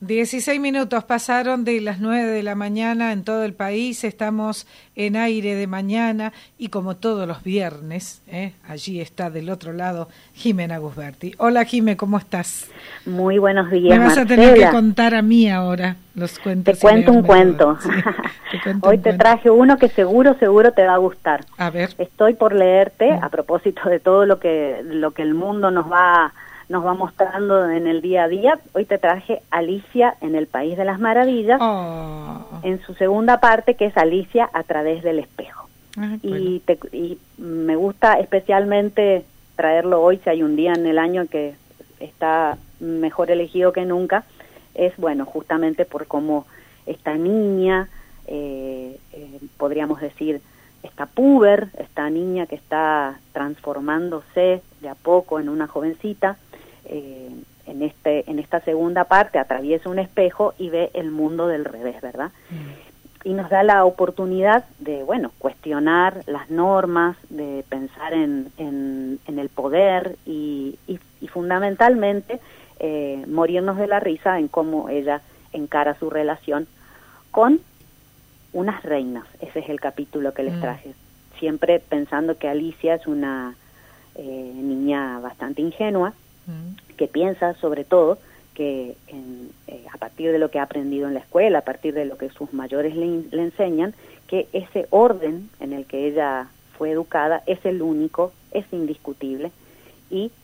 16 minutos pasaron de las 9 de la mañana en todo el país. Estamos en Aire de Mañana y como todos los viernes, allí está del otro lado Jimena Gusberti. Hola Jime, ¿cómo estás? Muy buenos días, Me vas a tener que contar a mí ahora los cuentos. Te cuento un cuento. Sí, Hoy te traje uno que seguro te va a gustar. A ver. Estoy por leerte, a propósito de todo lo que el mundo nos va mostrando en el día a día. Hoy te traje Alicia en el País de las Maravillas, en su segunda parte, que es Alicia a través del espejo. Bueno. Y me gusta especialmente traerlo hoy, si hay un día en el año que está mejor elegido que nunca, es justamente por cómo esta niña, podríamos decir, esta puber, esta niña que está transformándose de a poco en una jovencita, en esta segunda parte atraviesa un espejo y ve el mundo del revés, ¿verdad? Y nos da la oportunidad de, cuestionar las normas, de pensar en el poder y fundamentalmente morirnos de la risa en cómo ella encara su relación con unas reinas. Ese es el capítulo que les traje. Siempre pensando que Alicia es una niña bastante ingenua, que piensa sobre todo que a partir de lo que ha aprendido en la escuela, a partir de lo que sus mayores le enseñan, que ese orden en el que ella fue educada es el único, es indiscutible y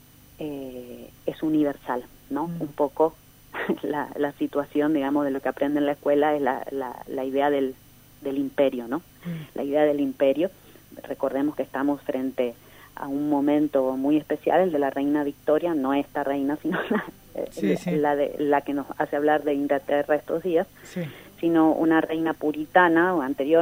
es universal, ¿no? Un poco la situación, digamos, de lo que aprende en la escuela es la idea del imperio, ¿no? La idea del imperio. Recordemos que estamos frente a un momento muy especial, el de la reina Victoria, no esta reina, sino la que nos hace hablar de Inglaterra estos días, sino una reina puritana o anterior,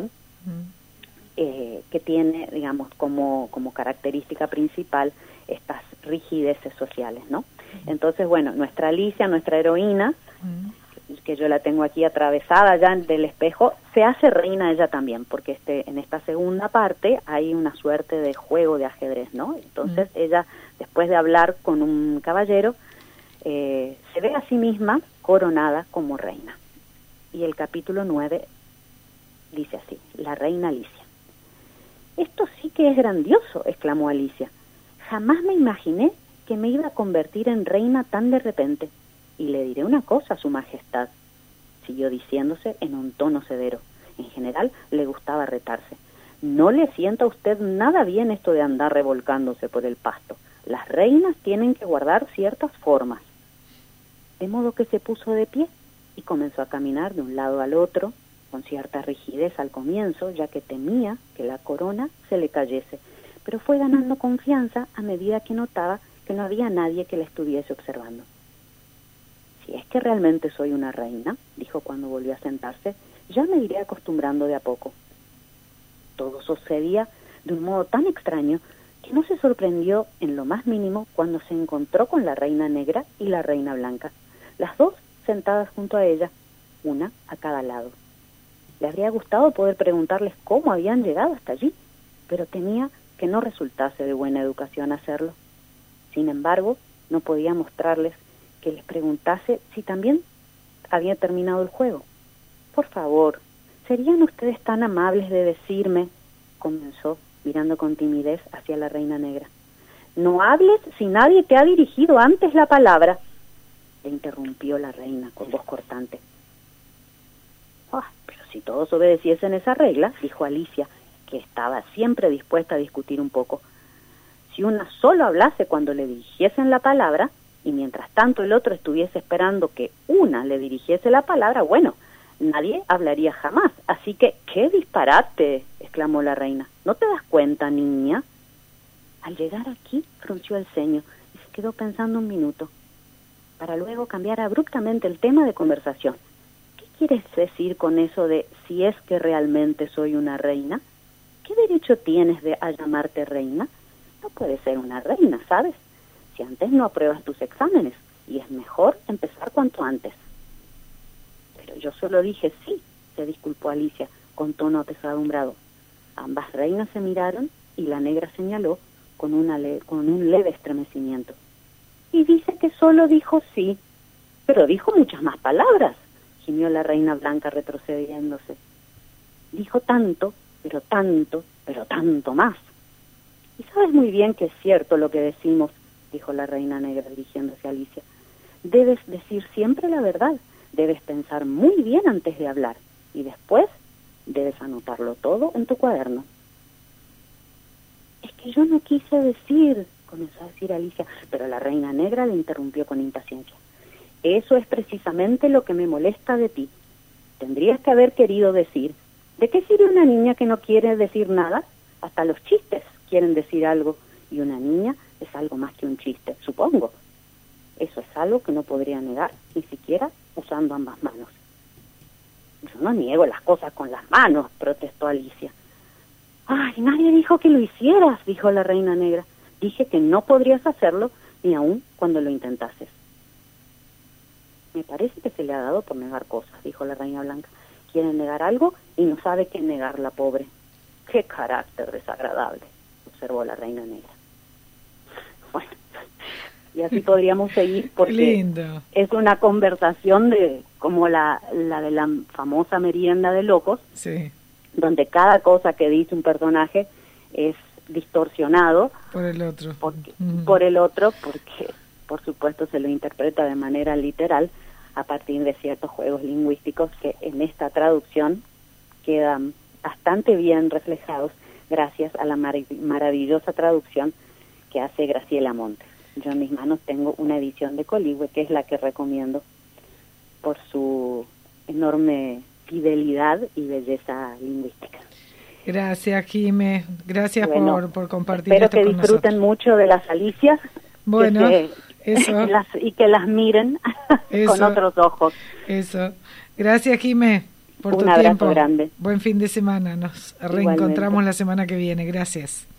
que tiene, digamos, como característica principal estas rigideces sociales, ¿no? Entonces, nuestra Alicia, nuestra heroína, que yo la tengo aquí atravesada ya del espejo, se hace reina ella también, porque en esta segunda parte hay una suerte de juego de ajedrez, ¿no? Entonces ella, después de hablar con un caballero, se ve a sí misma coronada como reina. Y el capítulo 9 dice así: la reina Alicia. «Esto sí que es grandioso», exclamó Alicia. «Jamás me imaginé que me iba a convertir en reina tan de repente. Y le diré una cosa, su majestad», siguió diciéndose en un tono severo. En general le gustaba retarse. «No le sienta a usted nada bien esto de andar revolcándose por el pasto. Las reinas tienen que guardar ciertas formas». De modo que se puso de pie y comenzó a caminar de un lado al otro, con cierta rigidez al comienzo, ya que temía que la corona se le cayese, pero fue ganando confianza a medida que notaba que no había nadie que la estuviese observando. «Si es que realmente soy una reina», dijo cuando volvió a sentarse, «ya me iré acostumbrando de a poco». Todo sucedía de un modo tan extraño que no se sorprendió en lo más mínimo cuando se encontró con la reina negra y la reina blanca, las dos sentadas junto a ella, una a cada lado. Le habría gustado poder preguntarles cómo habían llegado hasta allí, pero temía que no resultase de buena educación hacerlo. Sin embargo, no podía mostrarles que les preguntase si también había terminado el juego. «Por favor, ¿serían ustedes tan amables de decirme?», comenzó, mirando con timidez hacia la reina negra. «No hables si nadie te ha dirigido antes la palabra», le interrumpió la reina con voz cortante. «Pero si todos obedeciesen esa regla», dijo Alicia, que estaba siempre dispuesta a discutir un poco. «Si una solo hablase cuando le dirigiesen la palabra, y mientras tanto el otro estuviese esperando que una le dirigiese la palabra, nadie hablaría jamás. Así que, ¡qué disparate!», exclamó la reina. «¿No te das cuenta, niña?». Al llegar aquí, frunció el ceño y se quedó pensando un minuto, para luego cambiar abruptamente el tema de conversación. «¿Qué quieres decir con eso de si es que realmente soy una reina? ¿Qué derecho tienes a llamarte reina? No puedes ser una reina, ¿sabes? Si antes no apruebas tus exámenes, y es mejor empezar cuanto antes». «Pero yo solo dije sí», se disculpó Alicia con tono apesadumbrado. Ambas reinas se miraron y la negra señaló con un leve estremecimiento. «Y dice que solo dijo sí». Pero dijo muchas más palabras, gimió la reina blanca retrocediéndose. Dijo tanto, pero tanto, pero tanto más. Y sabes muy bien que es cierto lo que decimos, dijo la reina negra dirigiéndose a Alicia. Debes decir siempre la verdad, debes pensar muy bien antes de hablar, y después debes anotarlo todo en tu cuaderno. Es que yo no quise decir, comenzó a decir Alicia, pero la reina negra le interrumpió con impaciencia. Eso es precisamente lo que me molesta de ti. Tendrías que haber querido decir, ¿de qué sirve una niña que no quiere decir nada? Hasta los chistes quieren decir algo, y una niña es algo más que un chiste, supongo. Eso es algo que no podría negar, ni siquiera usando ambas manos. Yo no niego las cosas con las manos, protestó Alicia. Ay, nadie dijo que lo hicieras, dijo la reina negra. Dije que no podrías hacerlo, ni aun cuando lo intentases. Me parece que se le ha dado por negar cosas, dijo la reina blanca. Quiere negar algo y no sabe qué negar, la pobre. Qué carácter desagradable, observó la reina negra. Bueno, y así podríamos seguir porque lindo. Es una conversación de como la de la famosa merienda de locos, sí, donde cada cosa que dice un personaje es distorsionado por el otro, porque, porque por supuesto se lo interpreta de manera literal a partir de ciertos juegos lingüísticos que en esta traducción quedan bastante bien reflejados gracias a la maravillosa traducción que hace Graciela Montes. Yo en mis manos tengo una edición de Coligüe, que es la que recomiendo por su enorme fidelidad y belleza lingüística. Gracias, Jimé. Gracias por compartir espero esto que con disfruten nosotros. Mucho de las Alicias. Bueno, eso. Y que las miren con otros ojos. Eso. Gracias, Jimé, por tu Un abrazo tiempo. grande. Buen fin de semana. Nos reencontramos la semana que viene. Gracias.